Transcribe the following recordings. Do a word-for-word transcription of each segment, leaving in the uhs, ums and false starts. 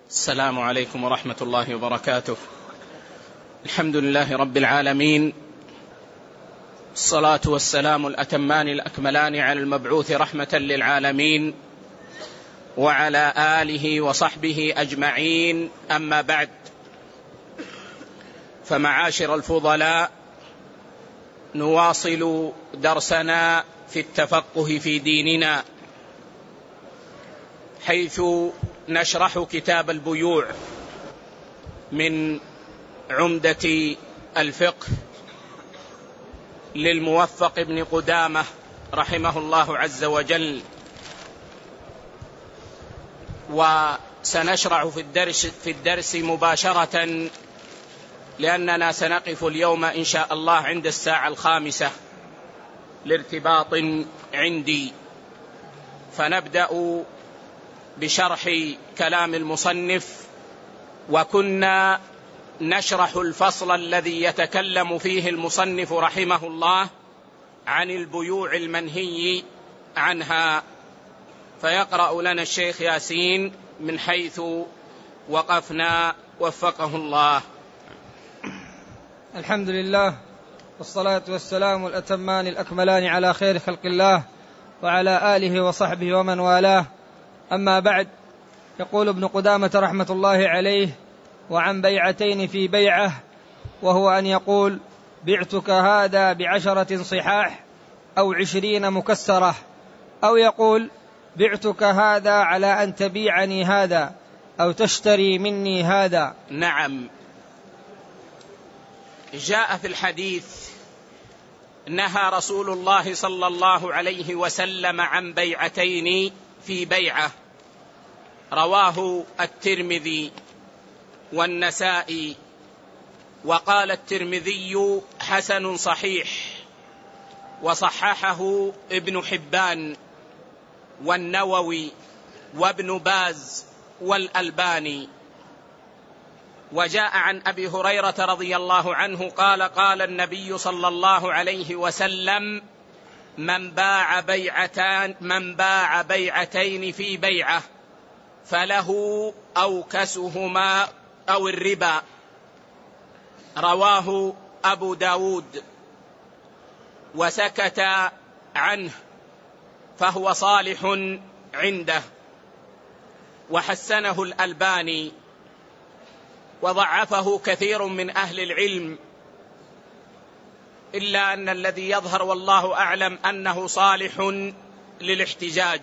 السلام عليكم ورحمة الله وبركاته. الحمد لله رب العالمين، الصلاة والسلام الأتمان الأكملان على المبعوث رحمة للعالمين وعلى آله وصحبه أجمعين، أما بعد، فمعاشر الفضلاء، نواصل درسنا في التفقه في ديننا، حيث نشرح كتاب البيوع من عمدة الفقه للموفق ابن قدامة رحمه الله عز وجل. وسنشرع في الدرس, في الدرس مباشرة، لأننا سنقف اليوم إن شاء الله عند الساعة الخامسة لارتباط عندي، فنبدأ بشرح كلام المصنف. وكنا نشرح الفصل الذي يتكلم فيه المصنف رحمه الله عن البيوع المنهي عنها، فيقرأ لنا الشيخ ياسين من حيث وقفنا وفقه الله. الحمد لله، والصلاة والسلام الأتمان الأكملان على خير خلق الله وعلى آله وصحبه ومن والاه، أما بعد. يقول ابن قدامة رحمة الله عليه: وعن بيعتين في بيعة، وهو أن يقول: بعتك هذا بعشرة صحاح أو عشرين مكسرة، أو يقول: بعتك هذا على أن تبيعني هذا أو تشتري مني هذا. نعم، جاء في الحديث: نهى رسول الله صلى الله عليه وسلم عن بيعتين في بيعة، رواه الترمذي والنسائي، وقال الترمذي: حسن صحيح، وصححه ابن حبان والنووي وابن باز والألباني. وجاء عن أبي هريرة رضي الله عنه قال: قال النبي صلى الله عليه وسلم: من باع بيعتان من باع بيعتين في بيعة فله أوكسهما أو الربا، رواه أبو داود، وسكت عنه، فهو صالح عنده، وحسنه الألباني، وضعفه كثير من أهل العلم، إلا أن الذي يظهر والله أعلم أنه صالح للاحتجاج.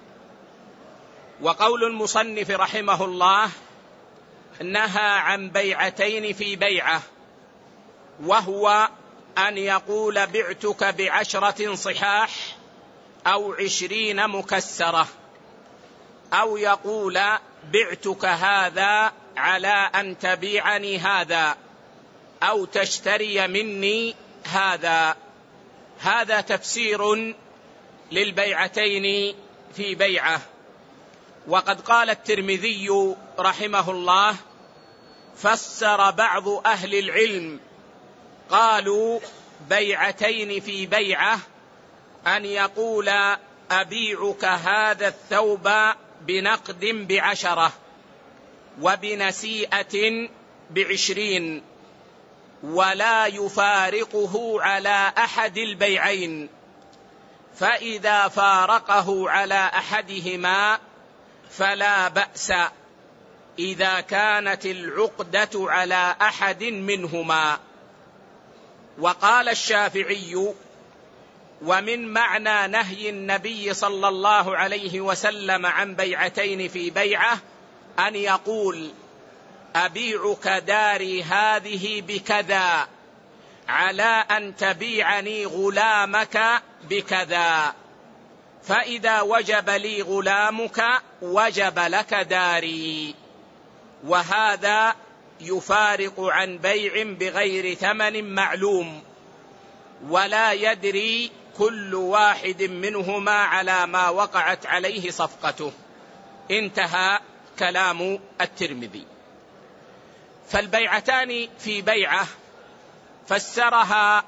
وقول المصنف رحمه الله: نهى عن بيعتين في بيعة، وهو أن يقول: بعتك بعشرة صحاح أو عشرين مكسرة، أو يقول: بعتك هذا على أن تبيعني هذا أو تشتري مني هذا. هذا تفسير للبيعتين في بيعة. وقد قال الترمذي رحمه الله: فسر بعض أهل العلم، قالوا: بيعتين في بيعة أن يقول: أبيعك هذا الثوب بنقد بعشرة وبنسيئة بعشرين، ولا يفارقه على أحد البيعين، فإذا فارقه على أحدهما فلا بأس إذا كانت العقدة على أحد منهما. وقال الشافعي: ومن معنى نهي النبي صلى الله عليه وسلم عن بيعتين في بيعة أن يقول: أبيعك داري هذه بكذا على أن تبيعني غلامك بكذا، فإذا وجب لي غلامك وجب لك داري. وهذا يفارق عن بيع بغير ثمن معلوم، ولا يدري كل واحد منهما على ما وقعت عليه صفقته. انتهى كلام الترمذي. فالبيعتان في بيعة فسرها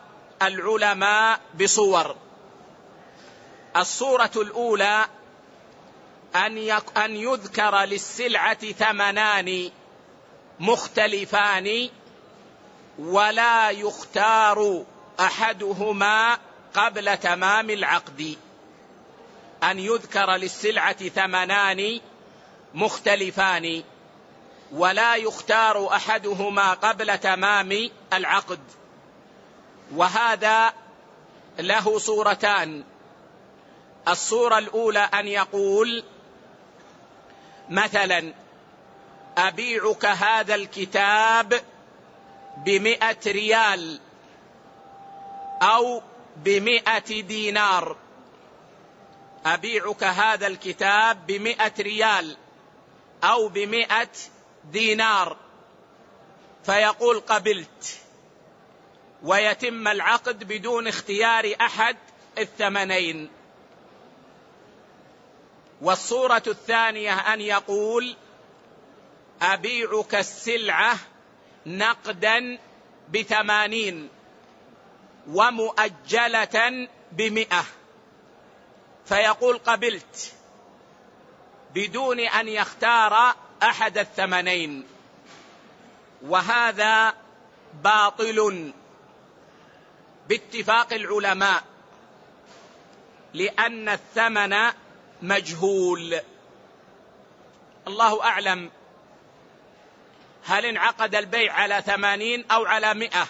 العلماء بصور. الصورة الأولى أن يذكر للسلعة ثمنان مختلفان ولا يختار أحدهما قبل تمام العقد. أن يذكر للسلعة ثمنان مختلفان ولا يختار أحدهما قبل تمام العقد. وهذا له صورتان. الصورة الأولى أن يقول مثلا: أبيعك هذا الكتاب بمئة ريال أو بمئة دينار. أبيعك هذا الكتاب بمئة ريال أو بمئة دينار، فيقول قبلت، ويتم العقد بدون اختيار أحد الثمنين. والصورة الثانية أن يقول: أبيعك السلعة نقدا بثمانين ومؤجلة بمئة، فيقول قبلت بدون أن يختار أحد الثمنين. وهذا باطل باتفاق العلماء، لأن الثمن مجهول. الله أعلم هل انعقد البيع على ثمانين أو على مئة،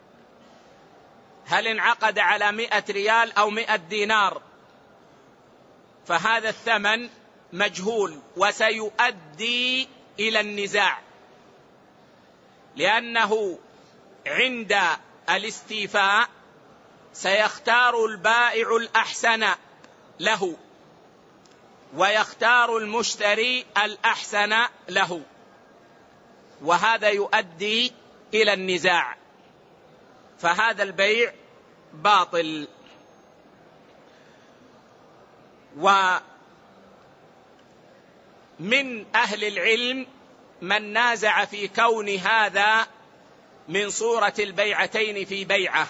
هل انعقد على مئة ريال أو مئة دينار، فهذا الثمن مجهول وسيؤدي إلى النزاع، لأنه عند الاستيفاء سيختار البائع الأحسن له ويختار المشتري الأحسن له، وهذا يؤدي إلى النزاع، فهذا البيع باطل. ومن أهل العلم من نازع في كون هذا من صورة البيعتين في بيعة،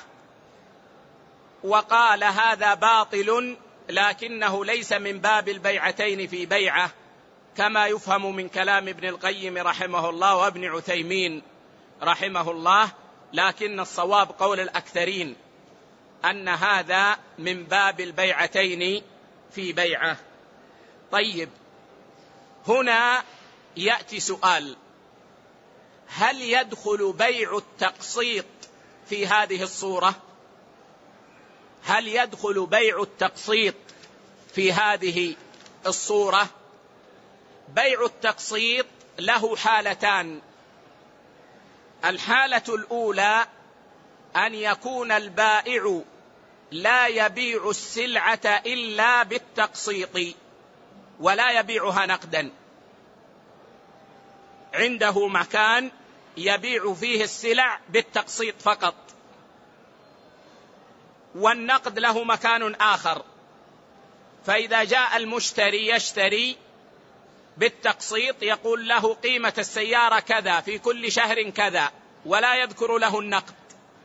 وقال هذا باطل لكنه ليس من باب البيعتين في بيعة، كما يفهم من كلام ابن القيم رحمه الله وابن عثيمين رحمه الله، لكن الصواب قول الأكثرين أن هذا من باب البيعتين في بيعة. طيب، هنا يأتي سؤال: هل يدخل بيع التقسيط في هذه الصورة؟ هل يدخل بيع التقسيط في هذه الصورة؟ بيع التقسيط له حالتان. الحالة الأولى أن يكون البائع لا يبيع السلعة إلا بالتقسيط ولا يبيعها نقدا، عنده مكان يبيع فيه السلع بالتقسيط فقط، والنقد له مكان آخر، فإذا جاء المشتري يشتري بالتقسيط يقول له قيمة السيارة كذا في كل شهر كذا، ولا يذكر له النقد،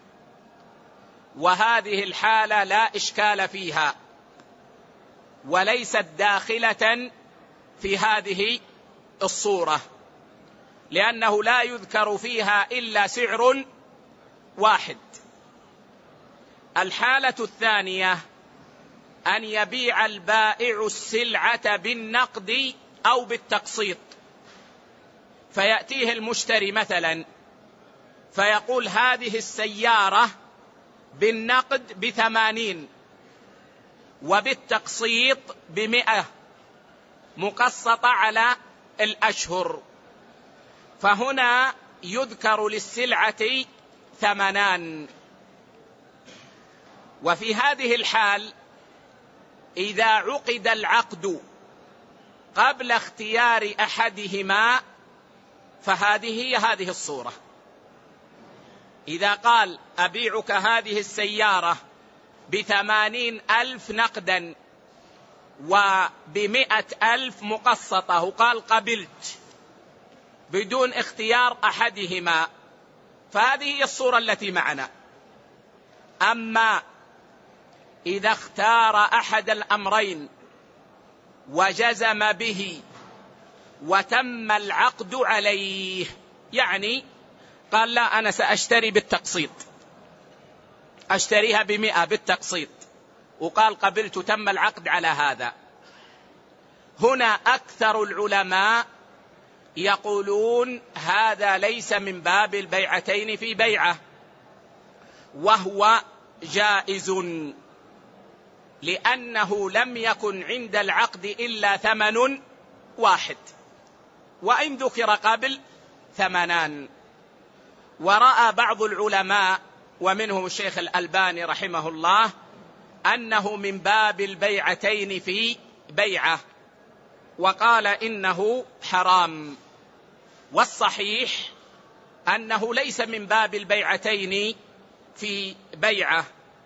وهذه الحالة لا إشكال فيها وليست داخلة في هذه الصورة، لأنه لا يذكر فيها إلا سعر واحد. الحالة الثانية أن يبيع البائع السلعة بالنقد أو بالتقسيط، فيأتيه المشتري مثلا فيقول هذه السيارة بالنقد بثمانين وبالتقسيط بمئة مقسطة على الأشهر، فهنا يذكر للسلعة ثمنان. وفي هذه الحال إذا عقد العقد قبل اختيار أحدهما فهذه هي هذه الصورة. إذا قال أبيعك هذه السيارة بثمانين ألف نقدا وبمئة ألف مقسطة وقال قبلت بدون اختيار أحدهما، فهذه هي الصورة التي معنا. أما إذا اختار أحد الأمرين وجزم به وتم العقد عليه، يعني قال لا أنا سأشتري بالتقسيط، أشتريها بمئة بالتقسيط، وقال قبلت، تم العقد على هذا. هنا أكثر العلماء يقولون هذا ليس من باب البيعتين في بيعة، وهو جائز، لأنه لم يكن عند العقد إلا ثمن واحد، وإن ذكر قبل ثمنان. ورأى بعض العلماء ومنهم الشيخ الألباني رحمه الله أنه من باب البيعتين في بيعة، وقال إنه حرام. والصحيح أنه ليس من باب البيعتين في بيعة،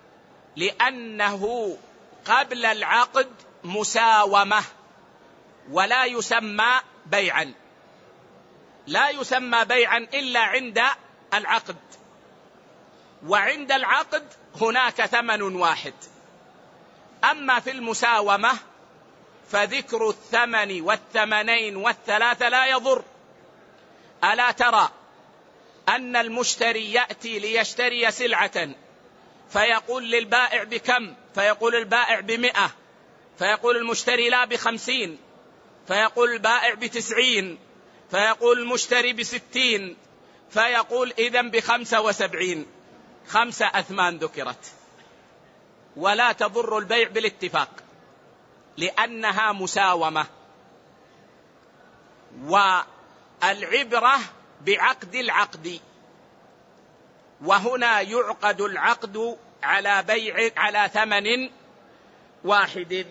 لأنه قبل العقد مساومة ولا يسمى بيعا، لا يسمى بيعا إلا عند العقد، وعند العقد هناك ثمن واحد. أما في المساومة فذكر الثمن والثمنين والثلاثة لا يضر. ألا ترى أن المشتري يأتي ليشتري سلعة فيقول للبائع بكم، فيقول البائع بمئة، فيقول المشتري لا بخمسين، فيقول البائع بتسعين، فيقول المشتري بستين، فيقول إذن بخمسة وسبعين، خمسة أثمان ذكرت، ولا تضر البيع بالاتفاق لأنها مساومة. والعبرة بعقد العقد، وهنا يعقد العقد على بيع على ثمن واحد،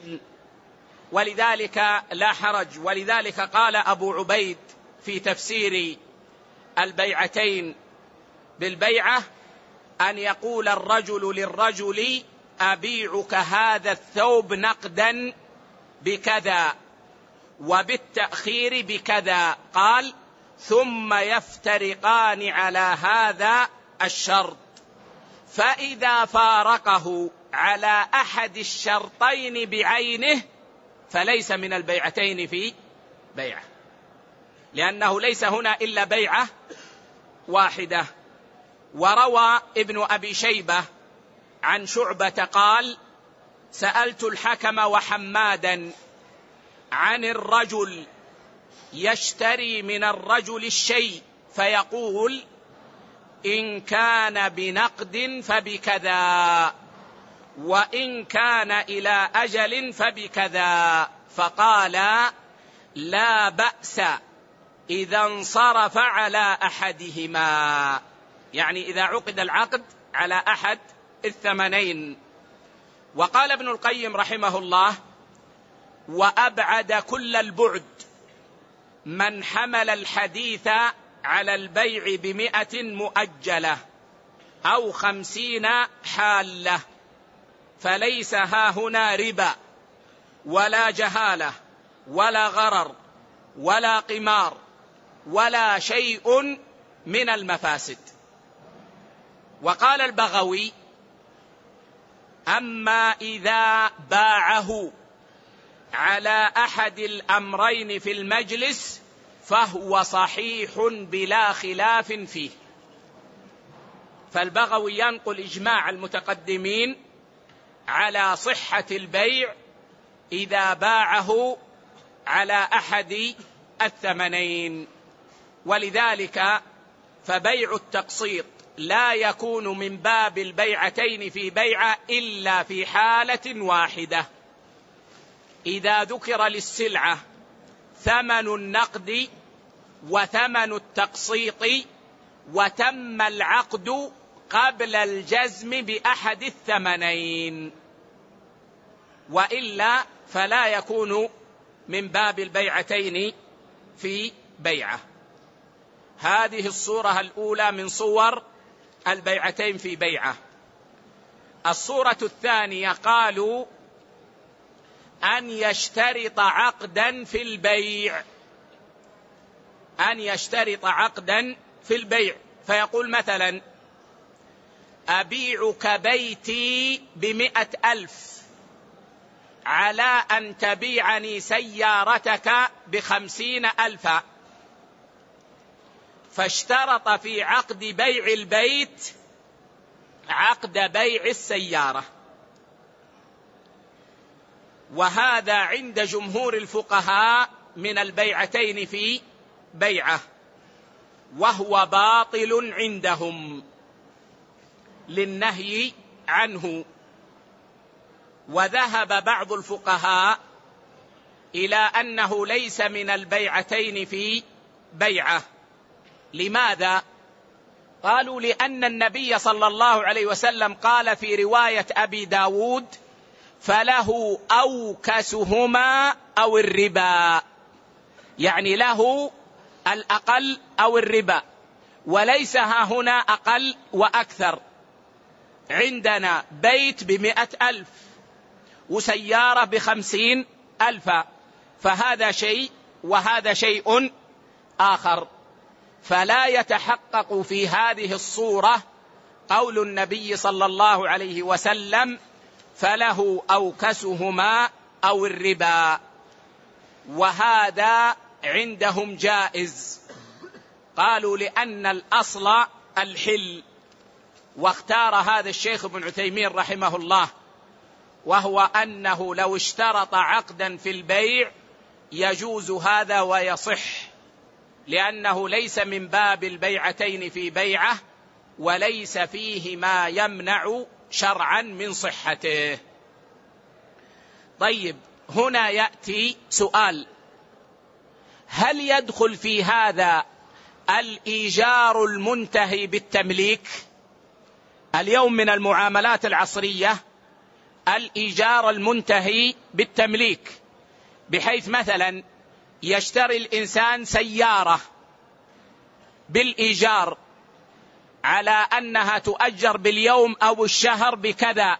ولذلك لا حرج. ولذلك قال أبو عبيد في تفسير البيعتين بالبيعة أن يقول الرجل للرجل أبيعك هذا الثوب نقدا بكذا وبالتأخير بكذا، قال ثم يفترقان على هذا الشرط، فإذا فارقه على أحد الشرطين بعينه فليس من البيعتين في بيعة، لأنه ليس هنا إلا بيعة واحدة. وروى ابن أبي شيبة عن شعبة قال سألت الحكم وحمادا عن الرجل يشتري من الرجل الشيء فيقول إن كان بنقد فبكذا، وإن كان إلى أجل فبكذا، فقال لا بأس إذا انصرف على أحدهما، يعني إذا عقد العقد على أحد الثمنين. وقال ابن القيم رحمه الله وأبعد كل البعد من حمل الحديث على البيع بمئة مؤجلة أو خمسين حالة، فليس ها هنا ربا ولا جهالة ولا غرر ولا قمار ولا شيء من المفاسد. وقال البغوي أما إذا باعه على أحد الأمرين في المجلس فهو صحيح بلا خلاف فيه. فالبغوي ينقل إجماع المتقدمين على صحة البيع إذا باعه على أحد الثمنين، ولذلك فبيع التقسيط لا يكون من باب البيعتين في بيعة إلا في حالة واحدة، إذا ذكر للسلعة ثمن النقد وثمن التقسيط وتم العقد قبل الجزم بأحد الثمنين، وإلا فلا يكون من باب البيعتين في بيعة. هذه الصورة الأولى من صور البيعتين في بيعة. الصورة الثانية قالوا أن يشترط عقدا في البيع، أن يشترط عقدا في البيع، فيقول مثلا أبيعك بيتي بمئة ألف على أن تبيعني سيارتك بخمسين ألفا، فاشترط في عقد بيع البيت عقد بيع السيارة. وهذا عند جمهور الفقهاء من البيعتين في بيعة، وهو باطل عندهم للنهي عنه. وذهب بعض الفقهاء إلى أنه ليس من البيعتين في بيعة. لماذا؟ قالوا لأن النبي صلى الله عليه وسلم قال في رواية أبي داود: فله أوكسهما أو الربا، يعني له الأقل أو الربا، وليس ها هنا أقل وأكثر. عندنا بيت بمئة ألف وسيارة بخمسين ألفا، فهذا شيء وهذا شيء آخر. فلا يتحقق في هذه الصورة قول النبي صلى الله عليه وسلم: فله أوكسهما أو الربا. وهذا عندهم جائز، قالوا لأن الأصل الحل. واختار هذا الشيخ ابن عثيمين رحمه الله، وهو أنه لو اشترط عقدا في البيع يجوز هذا ويصح، لأنه ليس من باب البيعتين في بيعة، وليس فيه ما يمنع شرعا من صحته. طيب، هنا يأتي سؤال: هل يدخل في هذا الإيجار المنتهي بالتمليك؟ اليوم من المعاملات العصرية الإيجار المنتهي بالتمليك، بحيث مثلا يشتري الإنسان سيارة بالإيجار على أنها تؤجر باليوم أو الشهر بكذا،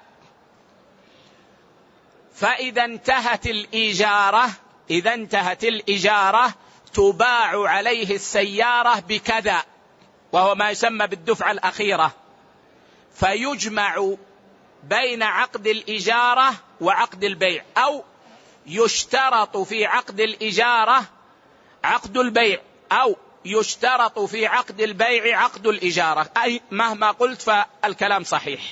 فإذا انتهت الإيجارة إذا انتهت الإيجارة تباع عليه السيارة بكذا، وهو ما يسمى بالدفعة الأخيرة، فيجمع بين عقد الإجارة وعقد البيع، أو يشترط في عقد الإجارة عقد البيع، أو يشترط في عقد البيع عقد الإجارة، أي مهما قلت فالكلام صحيح.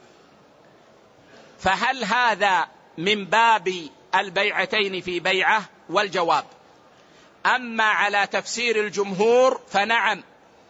فهل هذا من باب البيعتين في بيعة؟ والجواب: أما على تفسير الجمهور فنعم،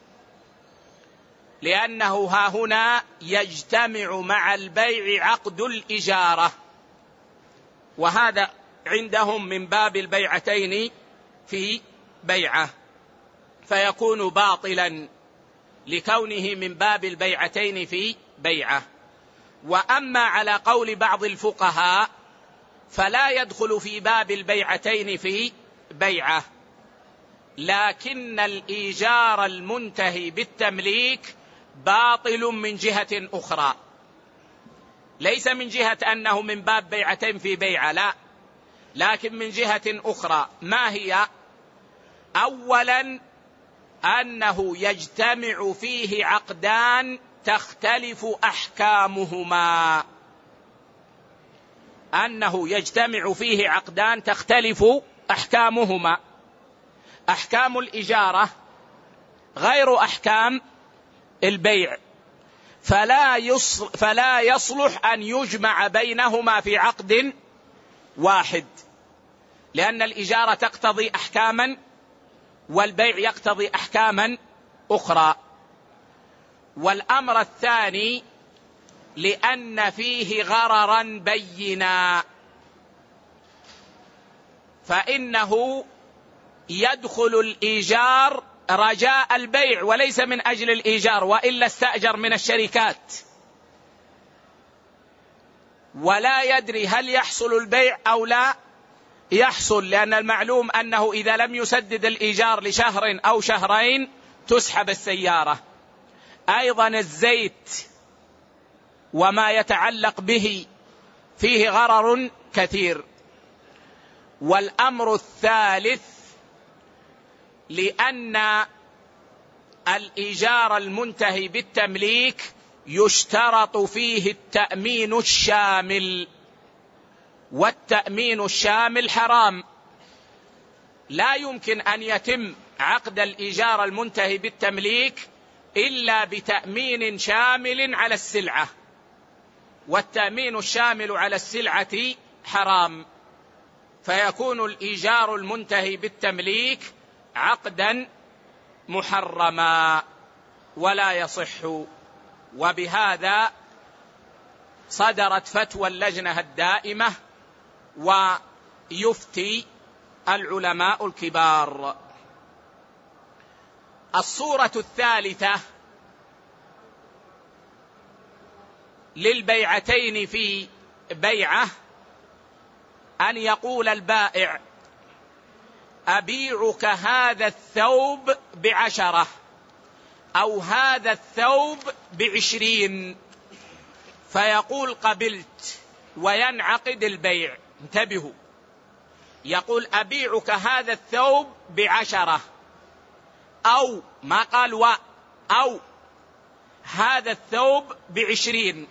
لأنه ها هنا يجتمع مع البيع عقد الإجارة، وهذا عندهم من باب البيعتين في بيعة، فيكون باطلا لكونه من باب البيعتين في بيعة. وأما على قول بعض الفقهاء فلا يدخل في باب البيعتين في بيعة، لكن الإيجار المنتهي بالتمليك باطل من جهة أخرى، ليس من جهة أنه من باب بيعتين في بيعة، لا، لكن من جهة أخرى. ما هي؟ أولا أنه يجتمع فيه عقدان تختلف أحكامهما، أنه يجتمع فيه عقدان تختلف أحكامهما. أحكام الإجارة غير أحكام البيع، فلا يصلح, فلا يصلح أن يجمع بينهما في عقد واحد، لأن الإجارة تقتضي أحكاما والبيع يقتضي أحكاما أخرى. والأمر الثاني لأن فيه غررا بينا، فإنه يدخل الإيجار رجاء البيع وليس من أجل الإيجار، وإلا استأجر من الشركات ولا يدري هل يحصل البيع أو لا يحصل، لأن المعلوم أنه إذا لم يسدد الإيجار لشهر أو شهرين تسحب السيارة. أيضا الزيت وما يتعلق به فيه غرر كثير. والأمر الثالث لأن الإيجار المنتهي بالتمليك يشترط فيه التأمين الشامل، والتأمين الشامل حرام. لا يمكن أن يتم عقد الإيجار المنتهي بالتمليك إلا بتأمين شامل على السلعة، والتأمين الشامل على السلعة حرام، فيكون الإيجار المنتهي بالتمليك عقدا محرما ولا يصح. وبهذا صدرت فتوى اللجنة الدائمة ويفتي العلماء الكبار. الصورة الثالثة للبيعتين في بيعة أن يقول البائع: أبيعك هذا الثوب بعشرة، أو هذا الثوب بعشرين، فيقول قبلت وينعقد البيع. انتبهوا، يقول أبيعك هذا الثوب بعشرة، أو ما قال و أو هذا الثوب بعشرين،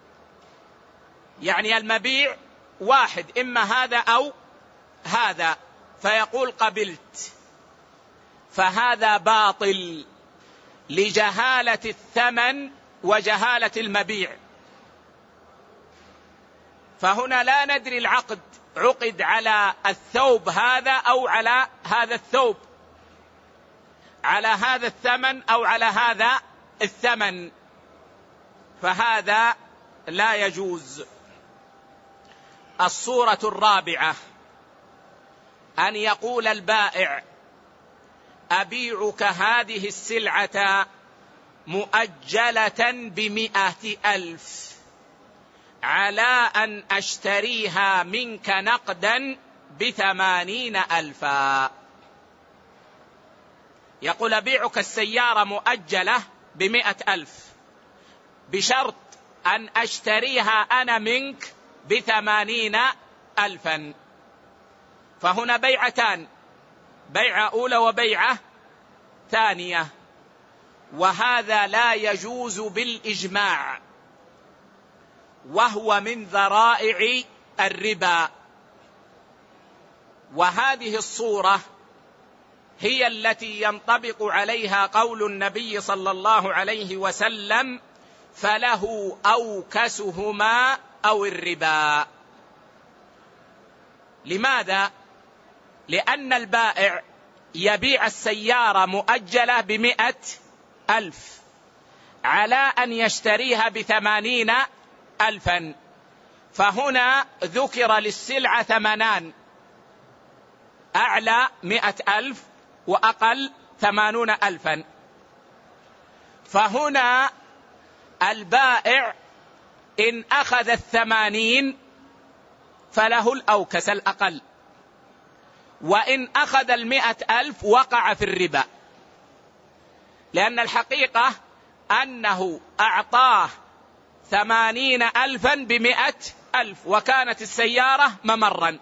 يعني المبيع واحد، إما هذا أو هذا، فيقول قبلت، فهذا باطل لجهالة الثمن وجهالة المبيع. فهنا لا ندري العقد عقد على الثوب هذا أو على هذا الثوب، على هذا الثمن أو على هذا الثمن، فهذا لا يجوز. الصورة الرابعة أن يقول البائع: أبيعك هذه السلعة مؤجلة بمئة ألف على أن أشتريها منك نقدا بثمانين ألفا. يقول أبيعك السيارة مؤجلة بمئة ألف بشرط أن أشتريها أنا منك بثمانين ألفا. فهنا بيعتان، بيعة أولى وبيعة ثانية، وهذا لا يجوز بالإجماع، وهو من ذرائع الربا. وهذه الصورة هي التي ينطبق عليها قول النبي صلى الله عليه وسلم: فله أوكسهما أو الربا. لماذا؟ لأن البائع يبيع السيارة مؤجلة بمئة ألف على أن يشتريها بثمانين ألفا، فهنا ذكر للسلعة ثمنان: أعلى مئة ألف وأقل ثمانون ألفا. فهنا البائع إن أخذ الثمانين فله الأوكس الأقل، وإن أخذ المئة ألف وقع في الربا، لأن الحقيقة أنه أعطاه ثمانين ألفا بمئة ألف وكانت السيارة ممرا،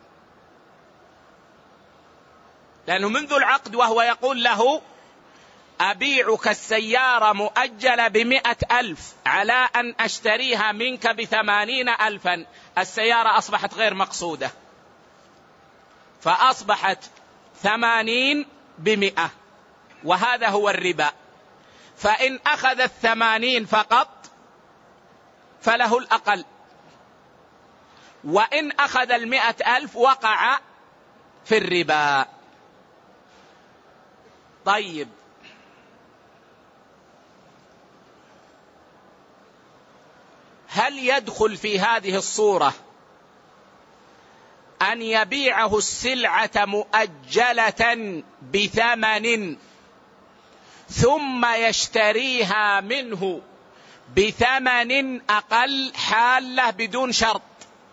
لأنه منذ العقد وهو يقول له: أبيعك السيارة مؤجلة بمئة ألف على أن أشتريها منك بثمانين ألفا. السيارة أصبحت غير مقصودة، فأصبحت ثمانين بمئة، وهذا هو الربا. فإن أخذ الثمانين فقط فله الأقل، وإن أخذ المئة ألف وقع في الربا. طيب، هل يدخل في هذه الصورة أن يبيعه السلعة مؤجلة بثمن ثم يشتريها منه بثمن أقل حالة بدون شرط؟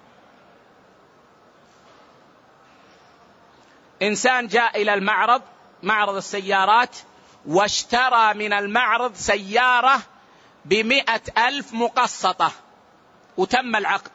إنسان جاء إلى المعرض، معرض السيارات، واشترى من المعرض سيارة بمئة ألف مقسطة وتم العقد.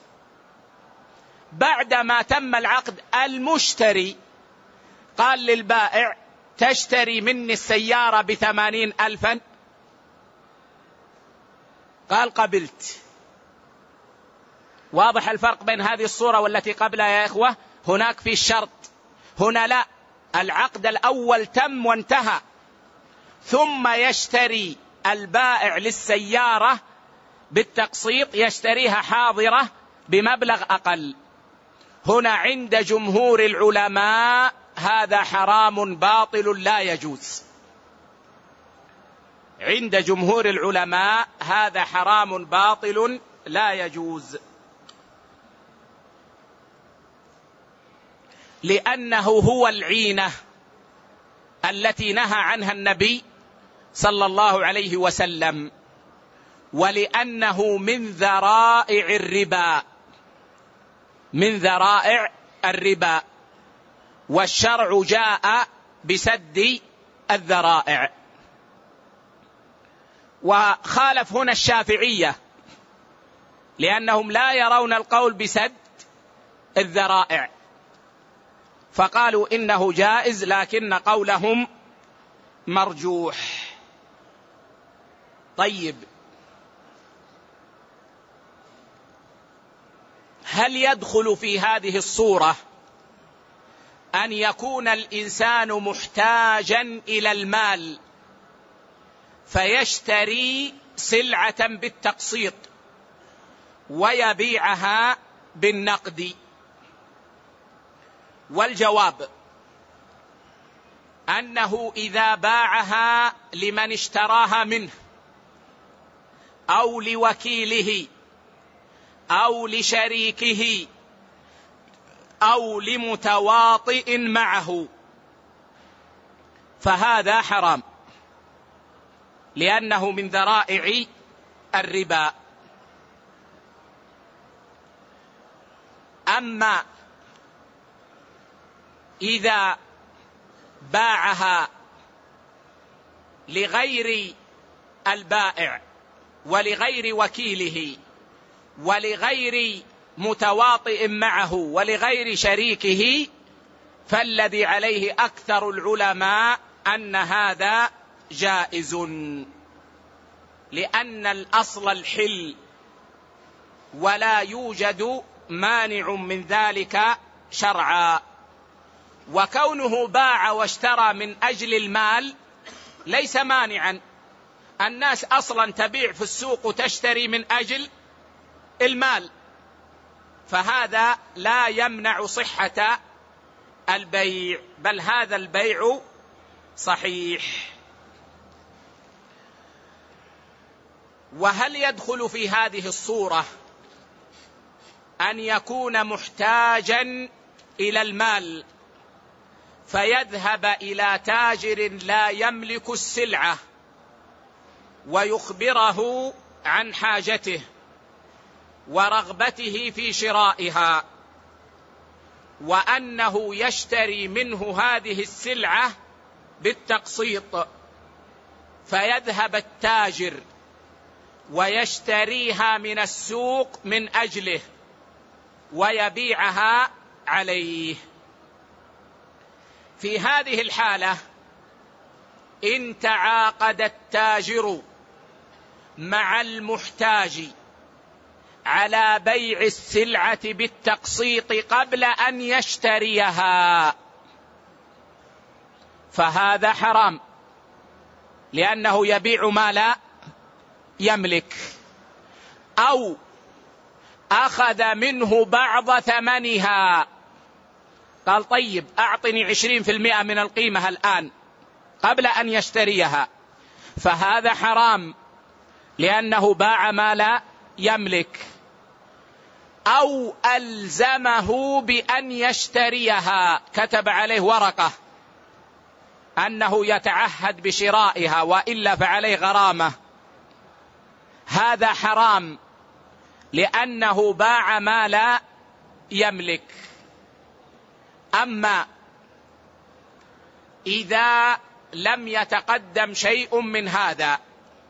بعدما تم العقد المشتري قال للبائع: تشتري مني السيارة بثمانين ألفا؟ قال: قبلت. واضح الفرق بين هذه الصورة والتي قبلها يا إخوة؟ هناك في الشرط، هنا لا، العقد الأول تم وانتهى، ثم يشتري البائع للسيارة بالتقسيط، يشتريها حاضرة بمبلغ أقل. هنا عند جمهور العلماء هذا حرام باطل لا يجوز، عند جمهور العلماء هذا حرام باطل لا يجوز، لأنه هو العينة التي نهى عنها النبي صلى الله عليه وسلم، ولأنه من ذرائع الربا، من ذرائع الربا، والشرع جاء بسد الذرائع. وخالف هنا الشافعية لأنهم لا يرون القول بسد الذرائع، فقالوا إنه جائز، لكن قولهم مرجوح. طيب، هل يدخل في هذه الصورة أن يكون الإنسان محتاجا إلى المال فيشتري سلعة بالتقسيط ويبيعها بالنقد؟ والجواب أنه إذا باعها لمن اشتراها منه أو لوكيله أو لشريكه أو لمتواطئ معه فهذا حرام، لأنه من ذرائع الربا. أما إذا باعها لغير البائع ولغير وكيله ولغير متواطئ معه ولغير شريكه، فالذي عليه أكثر العلماء أن هذا جائز، لأن الأصل الحل ولا يوجد مانع من ذلك شرعا. وكونه باع واشترى من أجل المال ليس مانعا، الناس أصلا تبيع في السوق وتشتري من أجل المال، فهذا لا يمنع صحة البيع، بل هذا البيع صحيح. وهل يدخل في هذه الصورة أن يكون محتاجا إلى المال فيذهب إلى تاجر لا يملك السلعة ويخبره عن حاجته ورغبته في شرائها، وأنه يشتري منه هذه السلعة بالتقسيط، فيذهب التاجر ويشتريها من السوق من أجله ويبيعها عليه؟ في هذه الحالة إن تعاقد التاجر مع المحتاج على بيع السلعة بالتقسيط قبل أن يشتريها فهذا حرام، لأنه يبيع ما لا يملك، أو أخذ منه بعض ثمنها، قال طيب أعطني عشرين في المئة من القيمة الآن قبل أن يشتريها، فهذا حرام لأنه باع ما لا يملك. أو ألزمه بأن يشتريها، كتب عليه ورقة أنه يتعهد بشرائها وإلا فعليه غرامة، هذا حرام لأنه باع ما لا يملك. أما إذا لم يتقدم شيء من هذا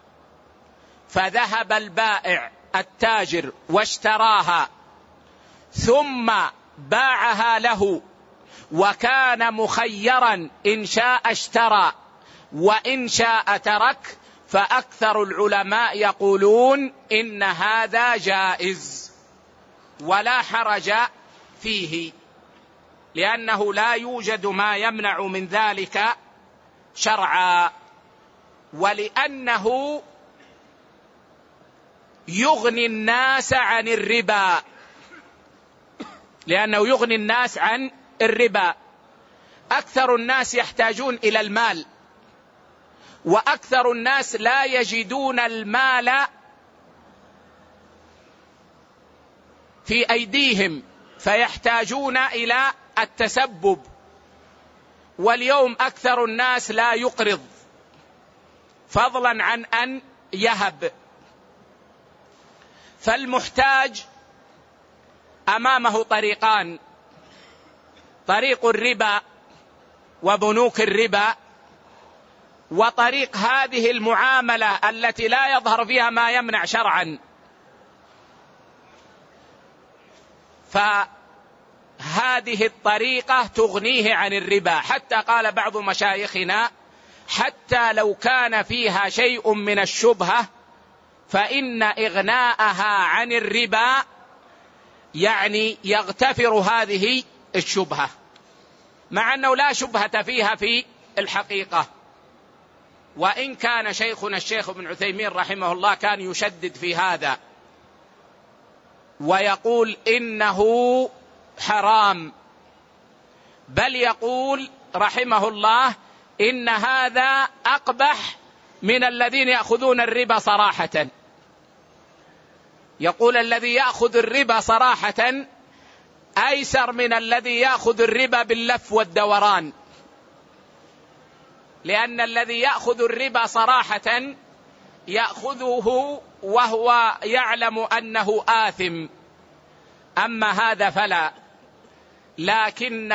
فذهب البائع التاجر واشتراها ثم باعها له وكان مخيرا إن شاء اشترى وإن شاء ترك، فأكثر العلماء يقولون إن هذا جائز، ولا حرج فيه، لأنه لا يوجد ما يمنع من ذلك شرعا، ولأنه يغني الناس عن الربا، لأنه يغني الناس عن الربا. أكثر الناس يحتاجون إلى المال، وأكثر الناس لا يجدون المال في أيديهم، فيحتاجون إلى التسبب. واليوم أكثر الناس لا يقرض، فضلا عن أن يهب. فالمحتاج أمامه طريقان: طريق الربا وبنوك الربا، وطريق هذه المعاملة التي لا يظهر فيها ما يمنع شرعا. فهذه الطريقة تغنيه عن الربا، حتى قال بعض مشايخنا: حتى لو كان فيها شيء من الشبهة فإن إغناءها عن الربا يعني يغتفر هذه الشبهة، مع أنه لا شبهة فيها في الحقيقة. وإن كان شيخنا الشيخ ابن عثيمين رحمه الله كان يشدد في هذا ويقول إنه حرام، بل يقول رحمه الله إن هذا أقبح من الذين يأخذون الربا صراحة. يقول الذي يأخذ الربا صراحة أيسر من الذي يأخذ الربا باللف والدوران، لأن الذي يأخذ الربا صراحة يأخذه وهو يعلم أنه آثم، أما هذا فلا. لكن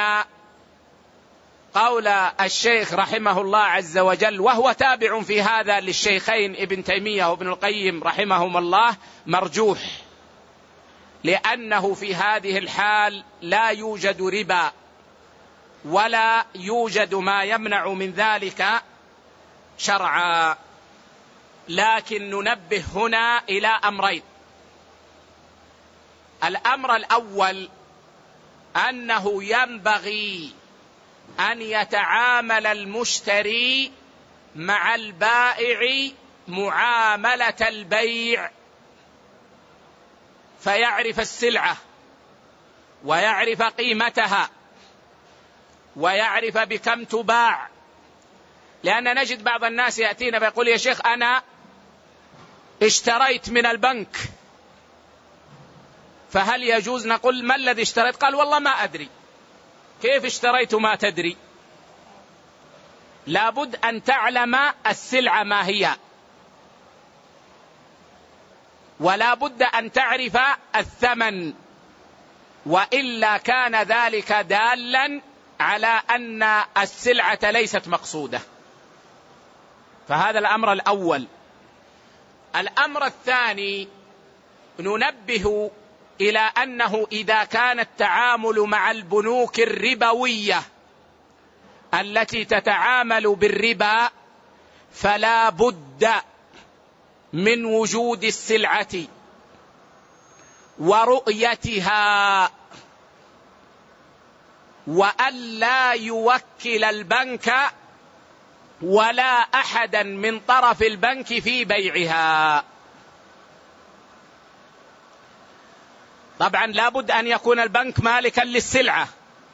قول الشيخ رحمه الله عز وجل، وهو تابع في هذا للشيخين ابن تيمية وابن القيم رحمهم الله، مرجوح، لأنه في هذه الحال لا يوجد ربا ولا يوجد ما يمنع من ذلك شرعا. لكن ننبه هنا إلى أمرين: الأمر الأول أنه ينبغي أن يتعامل المشتري مع البائع معاملة البيع، فيعرف السلعة ويعرف قيمتها ويعرف بكم تباع. لأن نجد بعض الناس يأتينا فيقول: يا شيخ أنا اشتريت من البنك، فهل يجوز؟ نقول: ما الذي اشتريت؟ قال: والله ما أدري. كيف اشتريت ما تدري؟ لابد أن تعلم السلعة ما هي، ولا بد أن تعرف الثمن، وإلا كان ذلك دالا على أن السلعة ليست مقصودة. فهذا الأمر الأول. الأمر الثاني، ننبه إلى أنه إذا كان التعامل مع البنوك الربوية التي تتعامل بالربا فلا بد من وجود السلعة ورؤيتها، وألا يوكل البنك ولا أحدا من طرف البنك في بيعها. طبعا لا بد أن يكون البنك مالكا للسلعة،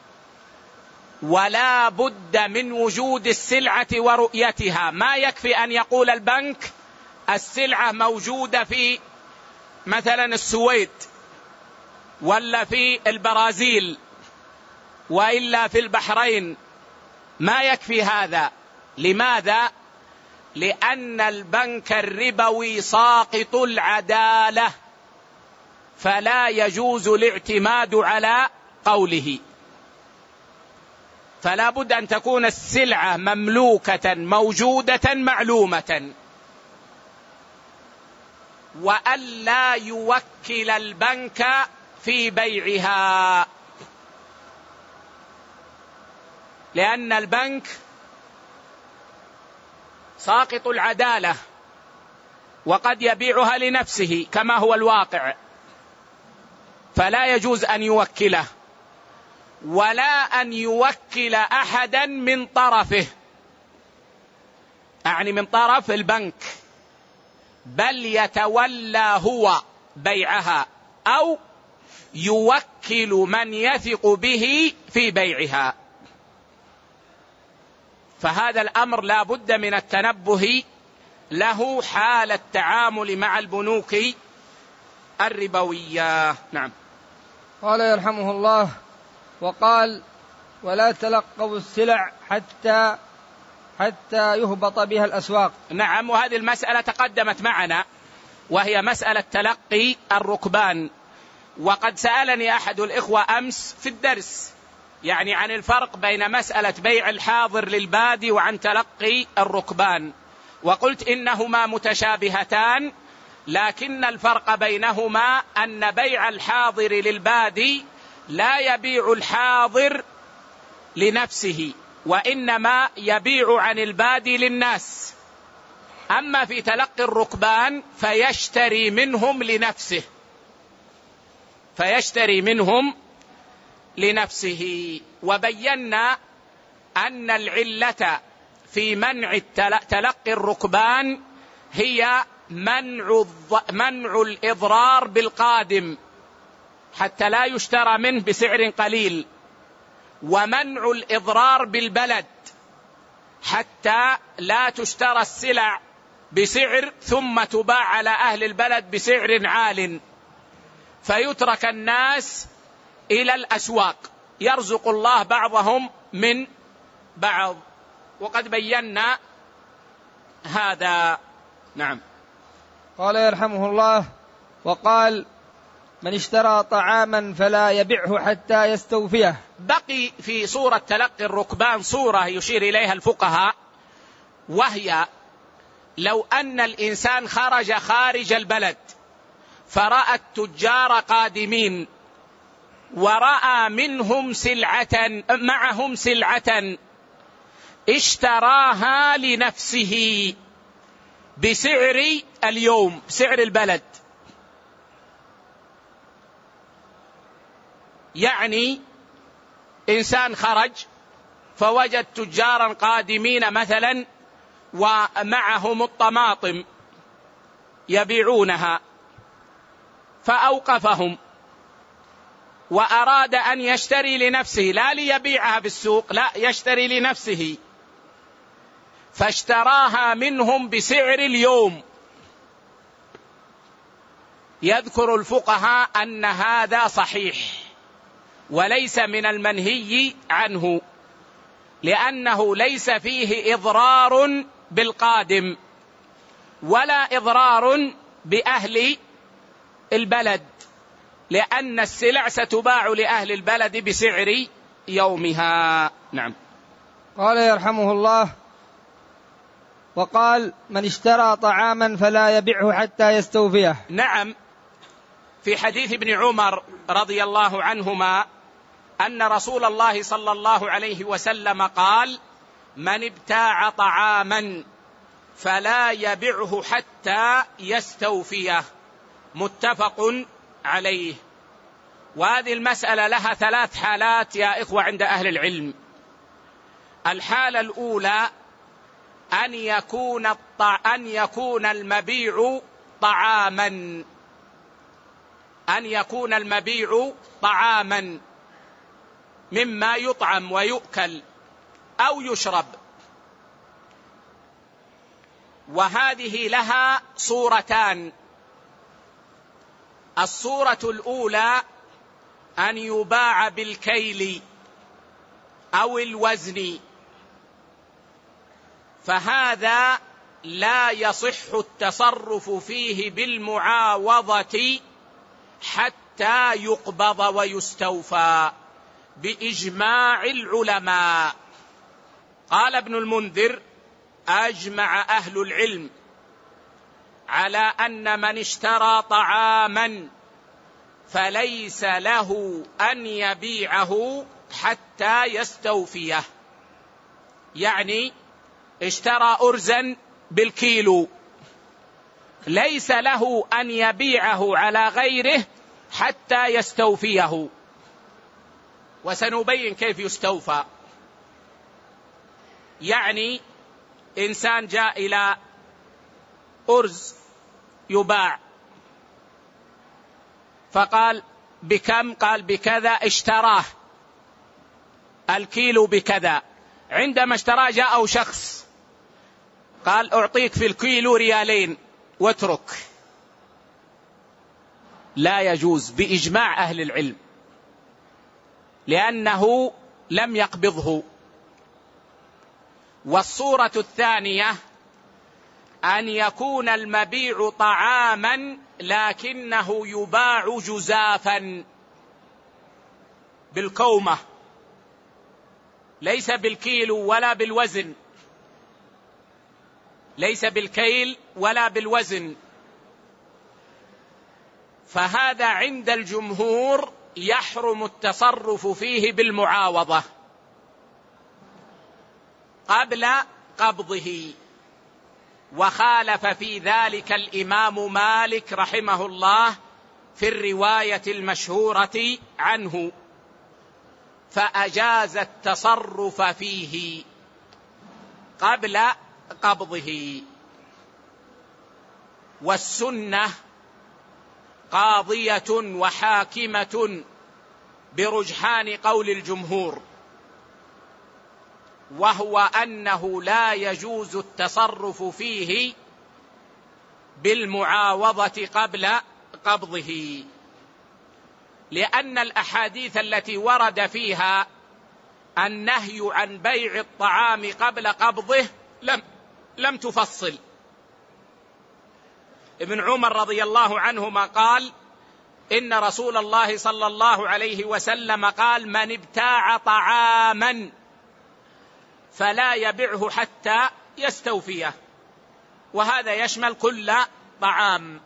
ولا بد من وجود السلعة ورؤيتها. ما يكفي أن يقول البنك السلعة موجودة في مثلا السويد ولا في البرازيل وإلا في البحرين، ما يكفي هذا. لماذا؟ لأن البنك الربوي ساقط العدالة، فلا يجوز الاعتماد على قوله. فلا بد أن تكون السلعة مملوكة موجودة معلومة، وألا يوكل البنك في بيعها، لأن البنك ساقط العدالة وقد يبيعها لنفسه كما هو الواقع. فلا يجوز أن يوكله، ولا أن يوكل أحدا من طرفه، يعني من طرف البنك، بل يتولى هو بيعها أو يوكل من يثق به في بيعها. فهذا الأمر لا بد من التنبه له حال التعامل مع البنوك الربوية. نعم. قال يرحمه الله: وقال: ولا تلقوا السلع حتى حتى يهبط بها الأسواق. نعم، وهذه المسألة تقدمت معنا، وهي مسألة تلقي الركبان. وقد سألني أحد الإخوة أمس في الدرس يعني عن الفرق بين مسألة بيع الحاضر للبادي وعن تلقي الركبان، وقلت إنهما متشابهتان، لكن الفرق بينهما أن بيع الحاضر للبادي لا يبيع الحاضر لنفسه، وإنما يبيع عن البادي للناس. أما في تلقي الركبان فيشتري منهم لنفسه فيشتري منهم لنفسه. وبينا أن العلة في منع تلقي الركبان هي منع منع الإضرار بالقادم حتى لا يشترى منه بسعر قليل، ومنع الإضرار بالبلد حتى لا تشترى السلع بسعر ثم تباع على أهل البلد بسعر عال، فيترك الناس إلى الأسواق يرزق الله بعضهم من بعض، وقد بينا هذا. نعم. قال يرحمه الله: وقال: من اشترى طعاما فلا يبعه حتى يستوفيه. بقي في صورة تلقي الركبان صورة يشير إليها الفقهاء، وهي لو أن الإنسان خرج خارج البلد فرأى التجار قادمين ورأى منهم سلعة معهم سلعة اشتراها لنفسه بسعر اليوم، سعر البلد، يعني إنسان خرج فوجد تجارا قادمين مثلا ومعهم الطماطم يبيعونها، فأوقفهم وأراد أن يشتري لنفسه، لا ليبيعها في السوق، لا، يشتري لنفسه، فاشتراها منهم بسعر اليوم. يذكر الفقهاء أن هذا صحيح وليس من المنهي عنه، لأنه ليس فيه إضرار بالقادم ولا إضرار بأهل البلد، لأن السلع ستباع لأهل البلد بسعر يومها. نعم. قال يرحمه الله: وقال: من اشترى طعاما فلا يبعه حتى يستوفيه. نعم، في حديث ابن عمر رضي الله عنهما أن رسول الله صلى الله عليه وسلم قال: من ابتاع طعاما فلا يبعه حتى يستوفيه، متفق عليه. وهذه المسألة لها ثلاث حالات يا إخوة عند أهل العلم. الحالة الأولى أن يكون الطع... أن يكون المبيع طعاما أن يكون المبيع طعاما مما يطعم ويؤكل أو يشرب، وهذه لها صورتان. الصورة الأولى أن يباع بالكيل أو الوزن، فهذا لا يصح التصرف فيه بالمعاوضة حتى يقبض ويستوفى بإجماع العلماء. قال ابن المنذر: أجمع أهل العلم على أن من اشترى طعاما فليس له أن يبيعه حتى يستوفيه، يعني اشترى أرزا بالكيلو، ليس له أن يبيعه على غيره حتى يستوفيه. وسنبين كيف يستوفى. يعني إنسان جاء إلى أرز يباع فقال بكم؟ قال بكذا. اشتراه الكيلو بكذا. عندما اشتراه جاءه شخص قال أعطيك في الكيلو ريالين واترك. لا يجوز بإجماع أهل العلم، لأنه لم يقبضه. والصورة الثانية أن يكون المبيع طعاما لكنه يباع جزافا بالكومة، ليس بالكيلو ولا بالوزن، ليس بالكيل ولا بالوزن. فهذا عند الجمهور يحرم التصرف فيه بالمعاوضة قبل قبضه. وخالف في ذلك الإمام مالك رحمه الله في الرواية المشهورة عنه، فأجاز التصرف فيه قبل قبضه. والسنة قاضية وحاكمة برجحان قول الجمهور، وهو أنه لا يجوز التصرف فيه بالمعاوضة قبل قبضه، لأن الأحاديث التي ورد فيها النهي عن بيع الطعام قبل قبضه لم لم تفصل. ابن عمر رضي الله عنهما قال إن رسول الله صلى الله عليه وسلم قال من ابتاع طعاما فلا يبعه حتى يستوفيه، وهذا يشمل كل طعام.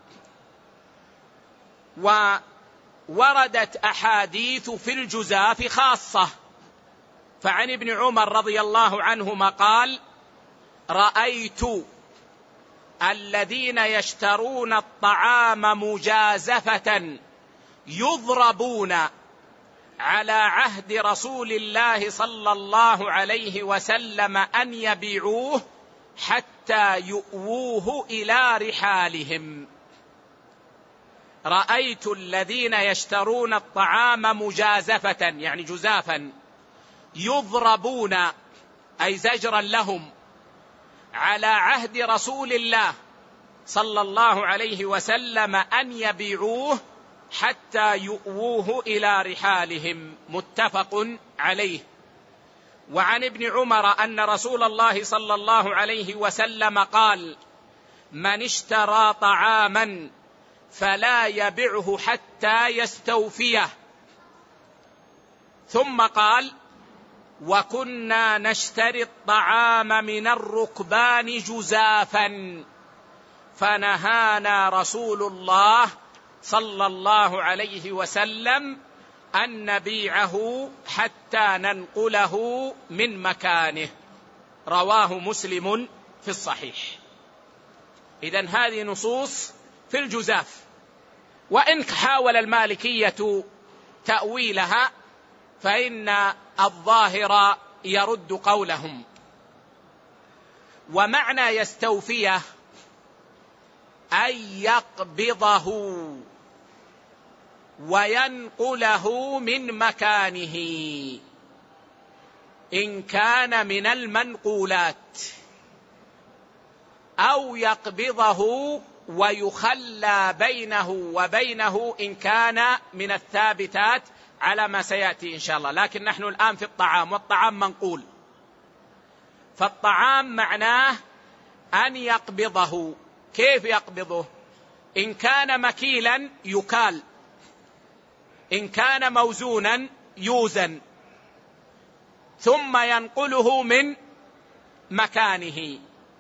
ووردت أحاديث في الجزاف خاصة، فعن ابن عمر رضي الله عنهما قال رأيت الذين يشترون الطعام مجازفة يضربون على عهد رسول الله صلى الله عليه وسلم أن يبيعوه حتى يؤووه إلى رحالهم. رأيت الذين يشترون الطعام مجازفة يعني جزافا يضربون أي زجرا لهم على عهد رسول الله صلى الله عليه وسلم أن يبيعوه حتى يؤووه إلى رحالهم. متفق عليه. وعن ابن عمر أن رسول الله صلى الله عليه وسلم قال من اشترى طعاما فلا يبعه حتى يستوفيه. ثم قال وكنا نشتري الطعام من الركبان جزافا فنهانا رسول الله صلى الله عليه وسلم أن نبيعه حتى ننقله من مكانه. رواه مسلم في الصحيح. إذن هذه نصوص في الجزاف، وإن حاول المالكية تأويلها فإن الظاهر يرد قولهم. ومعنى يستوفيه أن يقبضه وينقله من مكانه إن كان من المنقولات، أو يقبضه ويخلى بينه وبينه إن كان من الثابتات على ما سيأتي إن شاء الله. لكن نحن الآن في الطعام، والطعام منقول، فالطعام معناه أن يقبضه. كيف يقبضه؟ إن كان مكيلا يكال، إن كان موزونا يوزن، ثم ينقله من مكانه.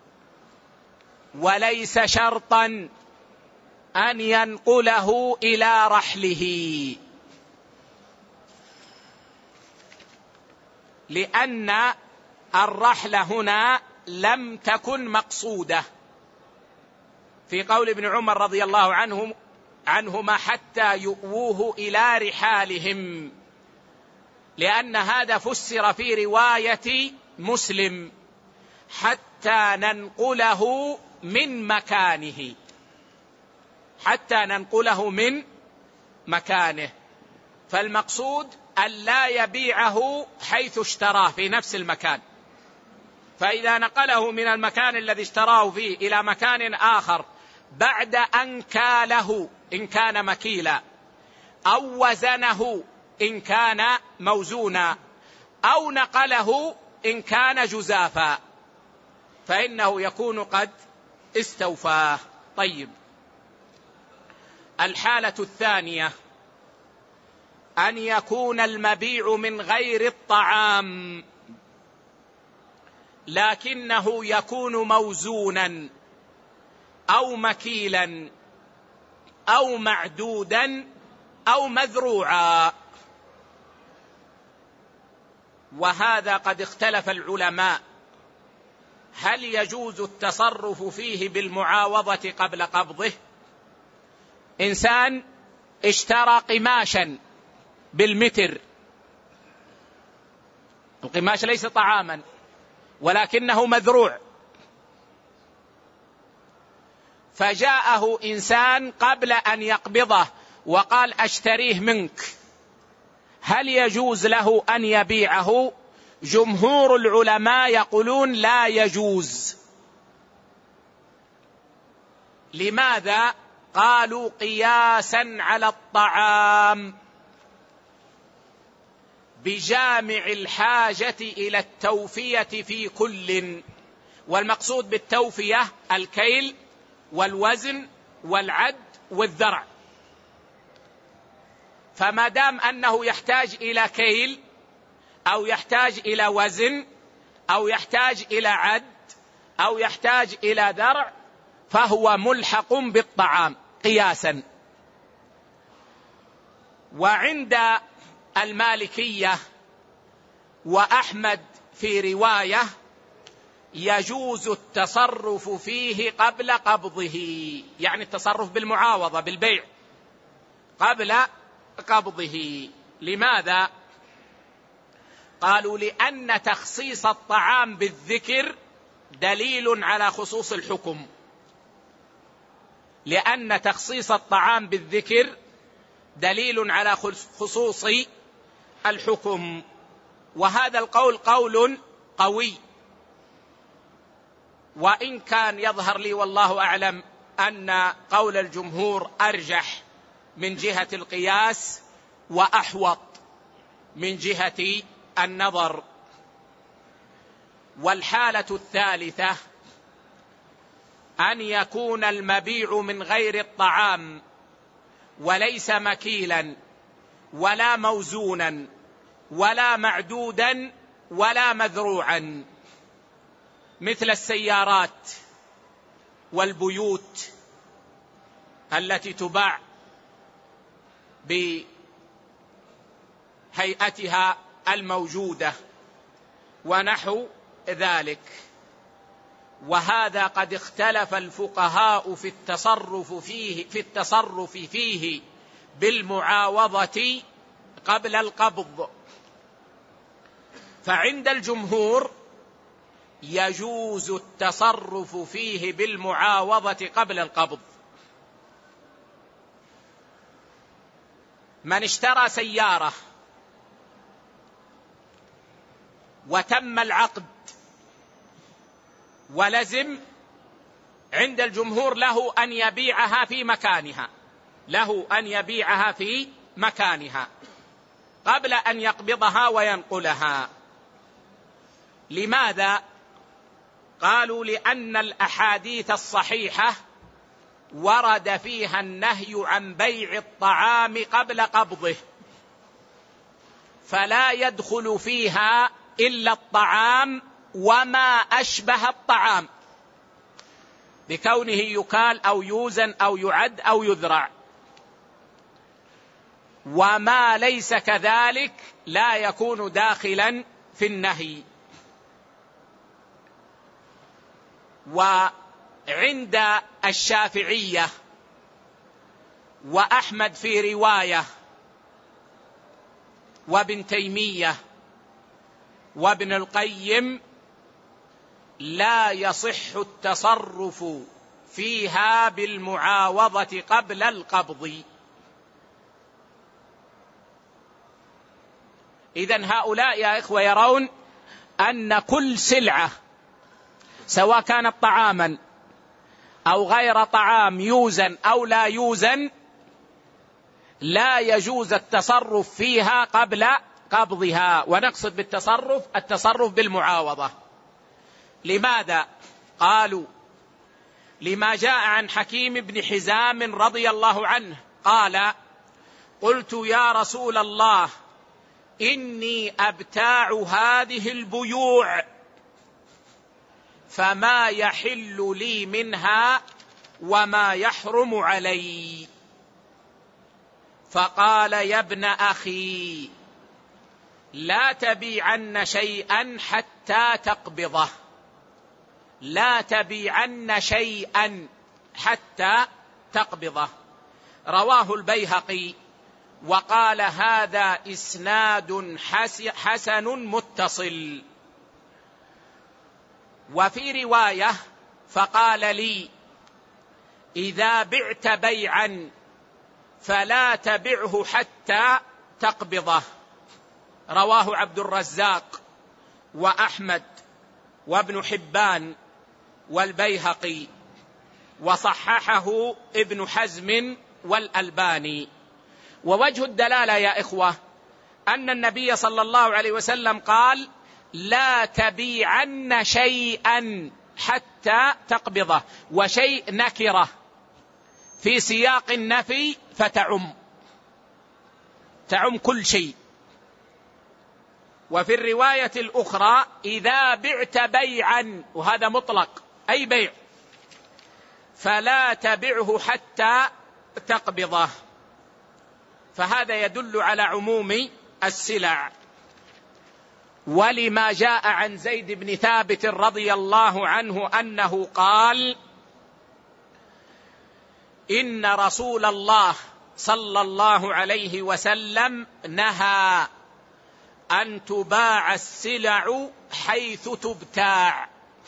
وليس شرطا أن ينقله إلى رحله، لأن الرحل هنا لم تكن مقصودة. في قول ابن عمر رضي الله عنه عنهما حتى يؤووه إلى رحالهم، لأن هذا فسر في رواية مسلم حتى ننقله من مكانه، حتى ننقله من مكانه. فالمقصود أن لا يبيعه حيث اشتراه في نفس المكان، فإذا نقله من المكان الذي اشتراه فيه إلى مكان آخر بعد أن كاله إن كان مكيلا، أو وزنه إن كان موزونا، أو نقله إن كان جزافا، فإنه يكون قد استوفاه. طيب، الحالة الثانية أن يكون المبيع من غير الطعام لكنه يكون موزونا أو مكيلا أو معدودا أو مذروعا. وهذا قد اختلف العلماء هل يجوز التصرف فيه بالمعاوضة قبل قبضه؟ إنسان اشترى قماشا بالمتر، القماش ليس طعاما ولكنه مذروع، فجاءه إنسان قبل أن يقبضه وقال أشتريه منك، هل يجوز له أن يبيعه؟ جمهور العلماء يقولون لا يجوز. لماذا؟ قالوا قياسا على الطعام بجامع الحاجة إلى التوفية في كل، والمقصود بالتوفية الكيل والوزن والعد والذرع. فما دام أنه يحتاج إلى كيل أو يحتاج إلى وزن أو يحتاج إلى عد أو يحتاج إلى ذرع فهو ملحق بالطعام قياسا. وعند المالكية وأحمد في رواية يجوز التصرف فيه قبل قبضه، يعني التصرف بالمعاوضة بالبيع قبل قبضه. لماذا؟ قالوا لأن تخصيص الطعام بالذكر دليل على خصوص الحكم، لأن تخصيص الطعام بالذكر دليل على خصوص الحكم. وهذا القول قول قوي، وإن كان يظهر لي والله أعلم أن قول الجمهور أرجح من جهة القياس وأحوط من جهة النظر. والحالة الثالثة أن يكون المبيع من غير الطعام وليس مكيلا ولا موزونا ولا معدودا ولا مذروعا، مثل السيارات والبيوت التي تباع بهيئتها الموجودة ونحو ذلك. وهذا قد اختلف الفقهاء في التصرف فيه في التصرف فيه بالمعاوضة قبل القبض. فعند الجمهور يجوز التصرف فيه بالمعاوضة قبل القبض. من اشترى سيارة وتم العقد ولزم، عند الجمهور له أن يبيعها في مكانها، له أن يبيعها في مكانها قبل أن يقبضها وينقلها. لماذا؟ قالوا لأن الأحاديث الصحيحة ورد فيها النهي عن بيع الطعام قبل قبضه، فلا يدخل فيها إلا الطعام وما أشبه الطعام بكونه يكال أو يوزن أو يعد أو يذرع، وما ليس كذلك لا يكون داخلا في النهي. وعند الشافعية وأحمد في رواية، وابن تيمية وابن القيم لا يصح التصرف فيها بالمعاوضة قبل القبض. إذن هؤلاء يا إخوة يرون أن كل سلعة سواء كانت طعاما أو غير طعام يوزن أو لا يوزن لا يجوز التصرف فيها قبل قبضها. ونقصد بالتصرف التصرف بالمعاوضة. لماذا؟ قالوا لما جاء عن حكيم بن حزام رضي الله عنه قال: قلت يا رسول الله إني أبتاع هذه البيوع فما يحل لي منها وما يحرم علي. فقال: يا ابن أخي لا تبيعن شيئا حتى تقبضه، لا تبيعن شيئا حتى تقبضه. رواه البيهقي وقال: هذا إسناد حسن متصل. وفي رواية: فقال لي: إذا بعت بيعا فلا تبعه حتى تقبضه. رواه عبد الرزاق وأحمد وابن حبان والبيهقي، وصححه ابن حزم والألباني. ووجه الدلالة يا إخوة أن النبي صلى الله عليه وسلم قال: لا تبيعن شيئا حتى تقبضه، وشيء نكرة في سياق النفي فتعم تعم كل شيء. وفي الرواية الأخرى: إذا بعت بيعا، وهذا مطلق أي بيع، فلا تبعه حتى تقبضه. فهذا يدل على عموم السلع. ولما جاء عن زيد بن ثابت رضي الله عنه أنه قال: إن رسول الله صلى الله عليه وسلم نهى أن تباع السلع حيث تبتاع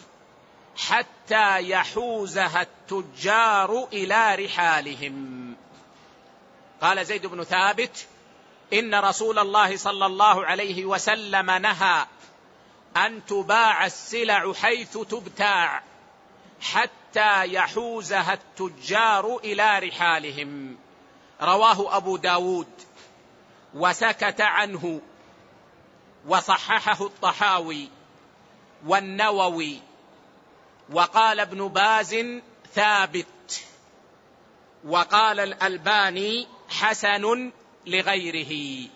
حتى يحوزها التجار إلى رحالهم. قال زيد بن ثابت: إن رسول الله صلى الله عليه وسلم نهى أن تباع السلع حيث تبتاع حتى يحوزها التجار إلى رحالهم. رواه أبو داود وسكت عنه وصححه الطحاوي والنووي، وقال ابن باز ثابت، وقال الألباني حسن لغيره.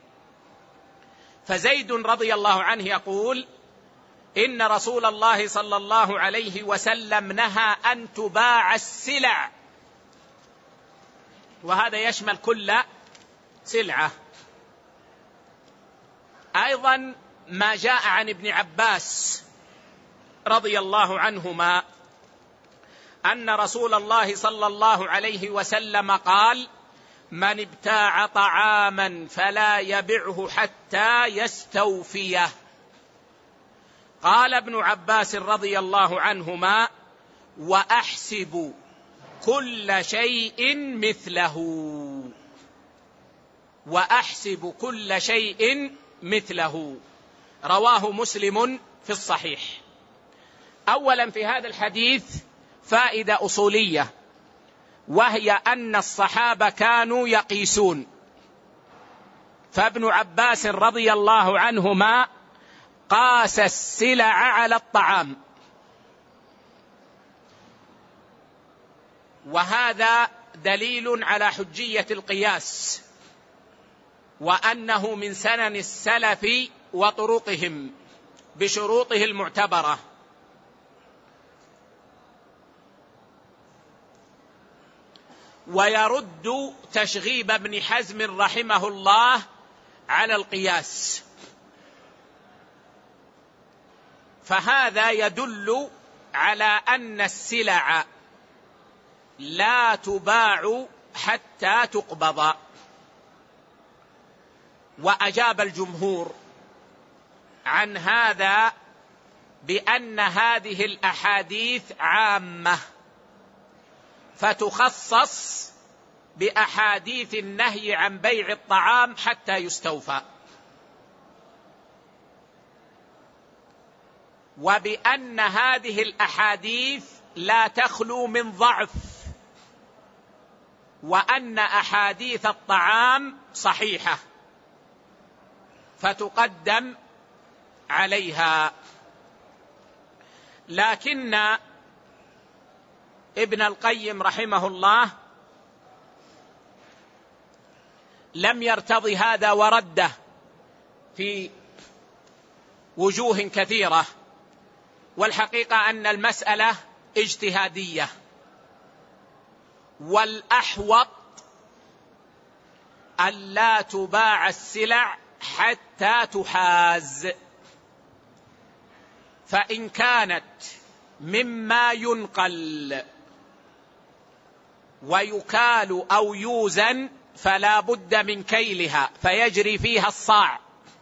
فزيد رضي الله عنه يقول: إن رسول الله صلى الله عليه وسلم نهى أن تباع السلع، وهذا يشمل كل سلعة. أيضا ما جاء عن ابن عباس رضي الله عنهما أن رسول الله صلى الله عليه وسلم قال: من ابتاع طعاما فلا يبعه حتى يستوفيه. قال ابن عباس رضي الله عنهما: وأحسب كل شيء مثله، وأحسب كل شيء مثله. رواه مسلم في الصحيح. أولا في هذا الحديث فائدة أصولية، وهي أن الصحابة كانوا يقيسون. فابن عباس رضي الله عنهما قاس السلع على الطعام، وهذا دليل على حجية القياس، وأنه من سنن السلف وطرقهم بشروطه المعتبرة. ويرد تشغيب ابن حزم رحمه الله على القياس. فهذا يدل على أن السلع لا تباع حتى تقبض. وأجاب الجمهور عن هذا بأن هذه الأحاديث عامة، فتخصص بأحاديث النهي عن بيع الطعام حتى يستوفى، وبأن هذه الأحاديث لا تخلو من ضعف، وأن أحاديث الطعام صحيحة فتقدم عليها. لكن ابن القيم رحمه الله لم يرتضي هذا ورده في وجوه كثيرة، والحقيقة أن المسألة اجتهادية، والأحوط ألا تباع السلع حتى تحاز، فإن كانت مما ينقل ويكال أو يوزن فلا بد من كيلها فيجري فيها الصاع،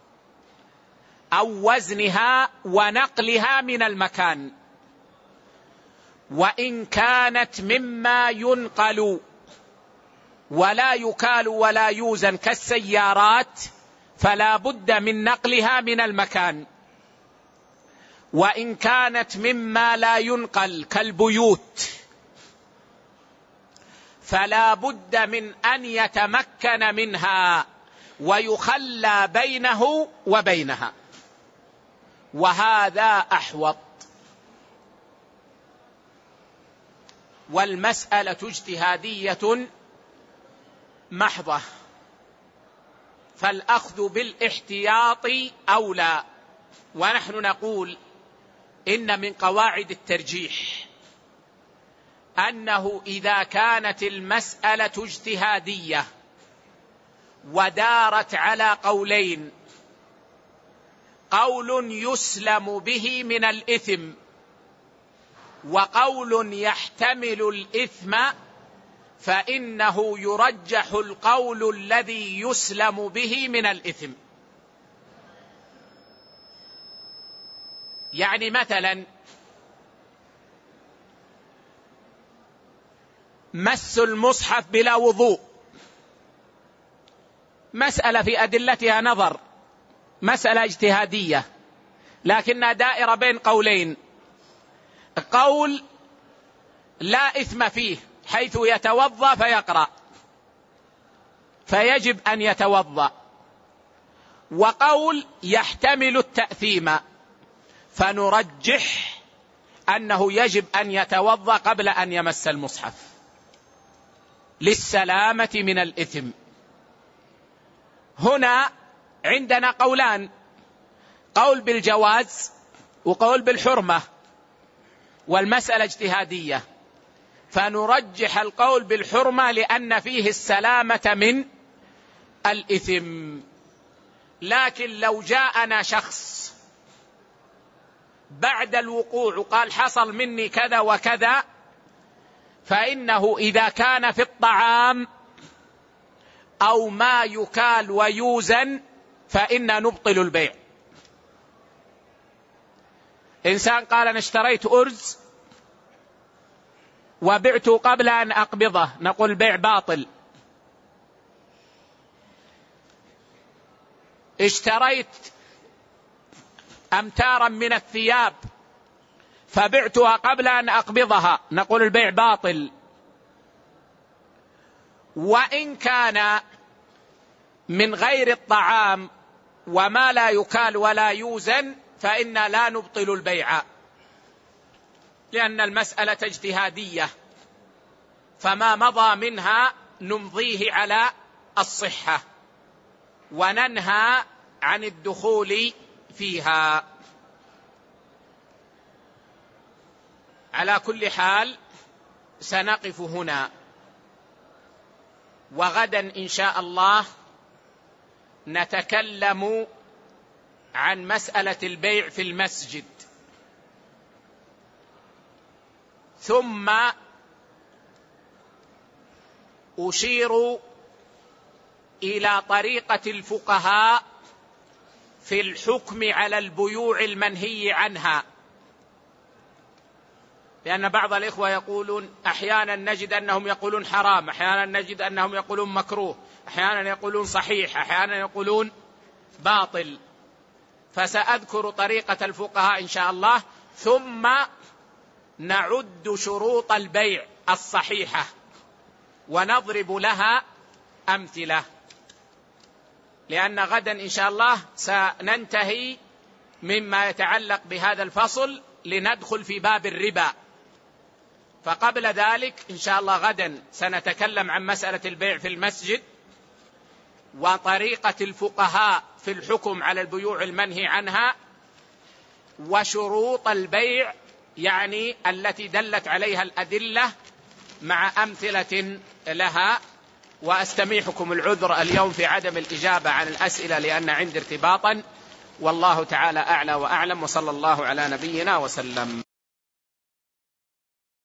أو وزنها ونقلها من المكان. وإن كانت مما ينقل ولا يكال ولا يوزن كالسيارات فلا بد من نقلها من المكان. وإن كانت مما لا ينقل كالبيوت فلا بد من أن يتمكن منها ويخلى بينه وبينها، وهذا أحوط. والمسألة اجتهادية محضة، فالأخذ بالاحتياط أولى. ونحن نقول إن من قواعد الترجيح أنه إذا كانت المسألة اجتهادية ودارت على قولين، قول يسلم به من الإثم وقول يحتمل الإثم، فإنه يرجح القول الذي يسلم به من الإثم. يعني مثلا مس المصحف بلا وضوء، مسألة في أدلتها نظر، مسألة اجتهادية لكنها دائرة بين قولين. قول لا إثم فيه حيث يتوضأ فيقرأ فيجب أن يتوضأ، وقول يحتمل التأثيم فنرجح أنه يجب أن يتوضأ قبل أن يمس المصحف للسلامة من الإثم. هنا عندنا قولان، قول بالجواز وقول بالحرمة، والمسألة اجتهادية، فنرجح القول بالحرمة لأن فيه السلامة من الإثم. لكن لو جاءنا شخص بعد الوقوع قال حصل مني كذا وكذا، فإنه إذا كان في الطعام أو ما يكال ويوزن فإنا نبطل البيع. إنسان قال أنا اشتريت أرز وبعته قبل أن أقبضه، نقول البيع باطل. اشتريت أمتارا من الثياب فبعتها قبل أن أقبضها، نقول البيع باطل. وإن كان من غير الطعام وما لا يكال ولا يوزن فإنا لا نبطل البيع، لأن المسألة اجتهادية، فما مضى منها نمضيه على الصحة وننهى عن الدخول فيها. على كل حال سنقف هنا، وغدا إن شاء الله نتكلم عن مسألة البيع في المسجد، ثم أشير إلى طريقة الفقهاء في الحكم على البيوع المنهي عنها، لأن بعض الإخوة يقولون أحيانا نجد أنهم يقولون حرام، أحيانا نجد أنهم يقولون مكروه، أحيانا يقولون صحيح، أحيانا يقولون باطل. فسأذكر طريقة الفقهاء إن شاء الله، ثم نعد شروط البيع الصحيحة ونضرب لها أمثلة، لأن غدا إن شاء الله سننتهي مما يتعلق بهذا الفصل لندخل في باب الربا. فقبل ذلك إن شاء الله غدا سنتكلم عن مسألة البيع في المسجد وطريقة الفقهاء في الحكم على البيوع المنهي عنها، وشروط البيع يعني التي دلت عليها الأدلة مع أمثلة لها. وأستميحكم العذر اليوم في عدم الإجابة عن الأسئلة لأن عندي ارتباطا، والله تعالى أعلى وأعلم، وصلى الله على نبينا وسلم.